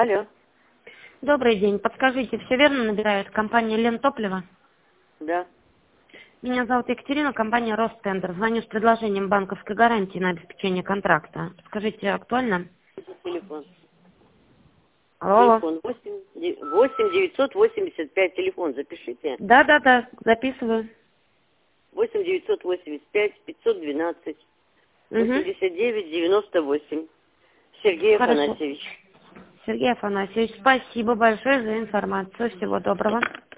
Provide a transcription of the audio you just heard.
Алло. Добрый день. Подскажите, все верно набирает компания Лентопливо? Да. Меня зовут Екатерина, компания Ростендер. Звоню с предложением банковской гарантии на обеспечение контракта. Скажите, актуально? Телефон. Алло. Телефон 8 985. Телефон запишите. Да, записываю. 8 985 512 Угу. 89 98. Сергей Хорошо. Афанасьевич. Сергей Афанасьевич, спасибо большое за информацию. Всего доброго.